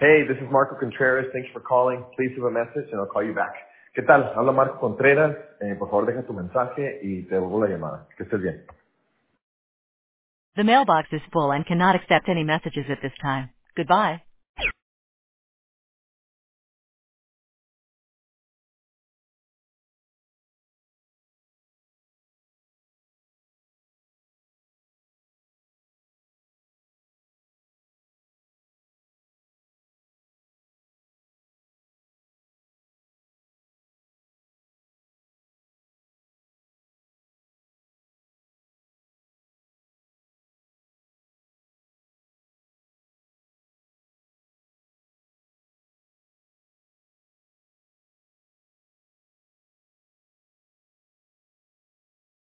Hey, this is Marco Contreras. Thanks for calling. Please leave a message and I'll call you back. ¿Qué tal? Habla Marco Contreras. Por favor, deja tu mensaje y te devuelvo la llamada. Que estés bien. The mailbox is full and cannot accept any messages at this time. Goodbye.